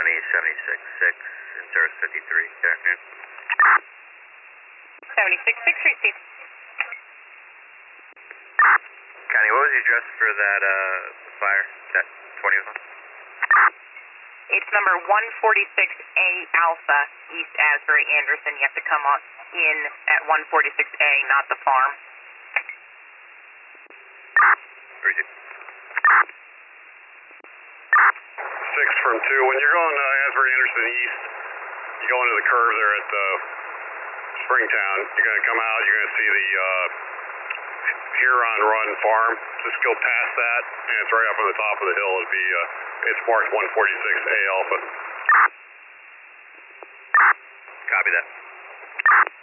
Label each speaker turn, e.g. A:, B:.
A: County 76-6 in service 53. Good afternoon.
B: 76-6 received.
A: County, what was the address for that fire? That 20 one?
B: It's number 146A Alpha, East Asbury Anderson. You have to come on in at 146A, not the farm.
A: Received.
C: 6 from 2. When you're going Asbury Anderson East, you go into the curve there at Springtown. You're going to come out, you're going to see the Huron Run Farm. Just go past that, and it's right up on the top of the hill. It'll be, it's marked 146A Alpha.
A: Copy that.